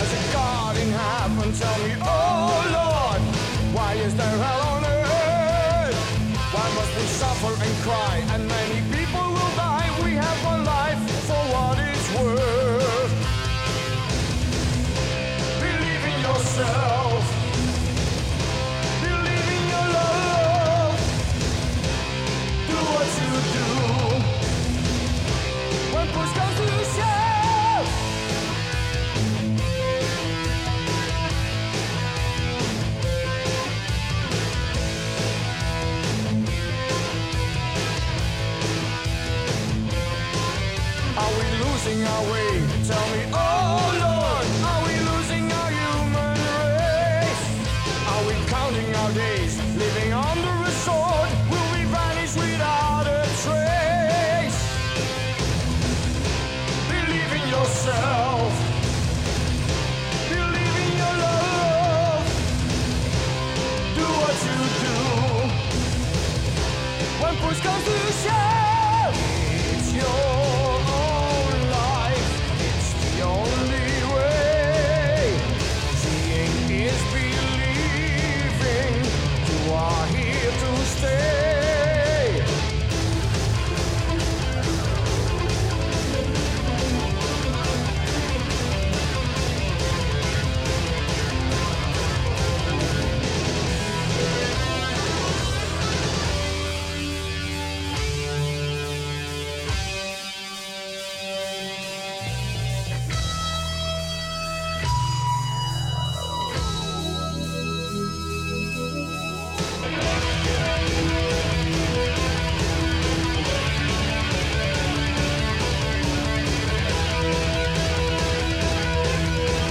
There's a God in heaven, tell me, oh Lord, why is there hell on earth? Why must we suffer and cry, and many people will die? We have one life for what it's worth. Believe in yourself.